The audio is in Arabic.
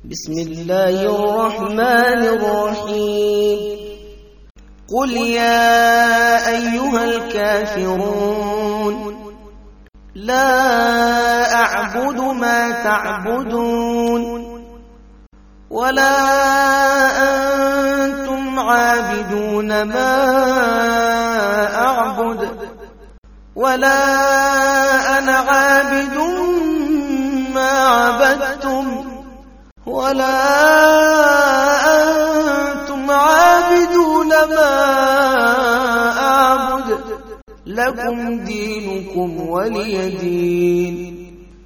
بسم الله الرحمن الرحيم قل يا أيها الكافرون لا أعبد ما تعبدون ولا أنتم عابدون ما أعبد ولا أنا عابد ما عبدتم ولا أنتم عابدون ما أعبد لكم دينكم ولي دين.